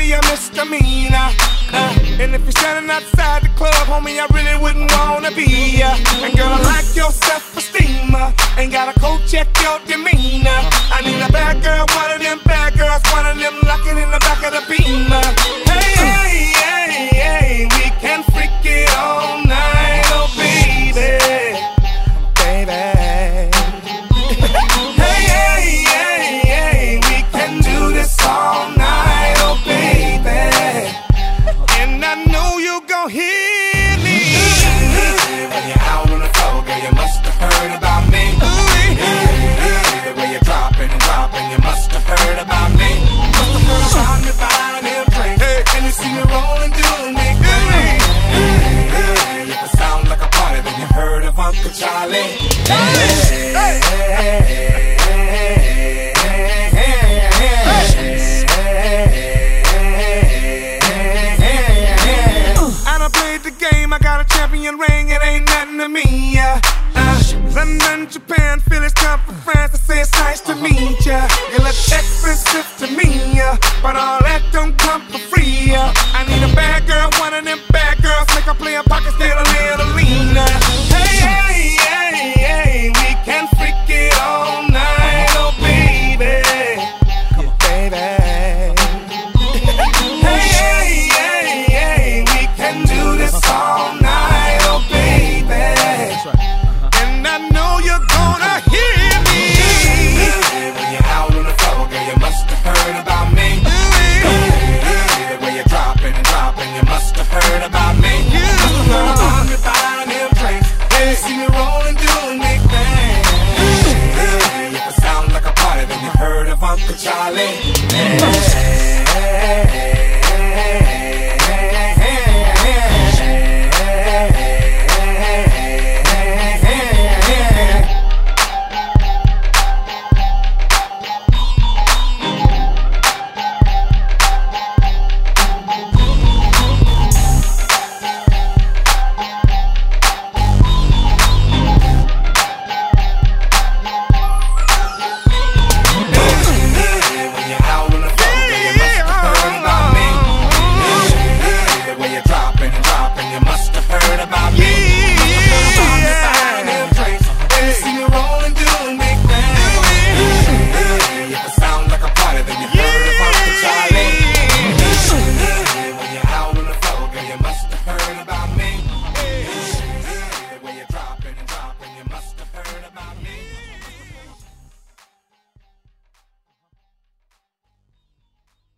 be a misdemeanor. And if you're standing outside the club, homie, I really wouldn't wanna be ya. And girl, I like your self-esteem. Ain't gotta go check your demeanor. I need a bad girl, one of them bad girls, one of them locking in the back of the Beamer. Hey, hey, hey, hey, we can freak it all night, oh baby, baby. Hey, hey, hey, hey, we can do this all night, oh baby. And I know you gon' hear me. When you're out on the floor, girl, you must have heard about me. The way you're dropping and dropping, you must have heard about me. Must have heard about me buying them drinks, and you see me rolling, doing me good. If it sounds like a party, then you heard of Uncle Charlie. I done played the game, I got a champion ring, it ain't nothing to me. London, Japan, Phillies come from France, I say it's nice to meet ya. You look expensive to me, but all that don't come for free. I need a bad girl, one of them bad girls, make her play a pocket, still a little leaner. Hey, hey, hey, hey, we can freak it all night, oh baby, baby. Hey, hey, hey, hey, we can do this all night, oh baby. And I know you're gonna hear me. When you're out on the floor, girl, you must have heard about me. The way you're dropping and dropping, you must have heard about me. Must have heard about me buying them drinks, and you see me rolling, doing big things. If it sounds like a party, then you heard of Uncle Charlie.